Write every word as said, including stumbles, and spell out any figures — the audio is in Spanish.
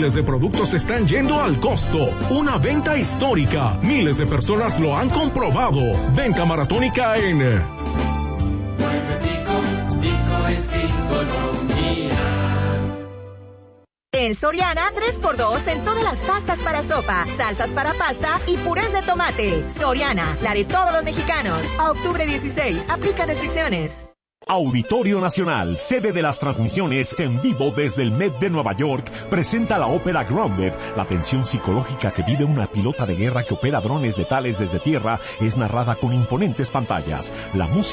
Miles de productos se están yendo al costo. Una venta histórica. Miles de personas lo han comprobado. Venta maratónica en... Mueve Tico, Tico es economía. En Soriana, tres por dos en todas las pastas para sopa, salsas para pasta y purés de tomate. Soriana, la de todos los mexicanos. A octubre dieciséis, aplica restricciones. Auditorio Nacional, sede de las transmisiones en vivo desde el Met de Nueva York, presenta la ópera Grounded. La tensión psicológica que vive una pilota de guerra que opera drones letales desde tierra es narrada con imponentes pantallas. La música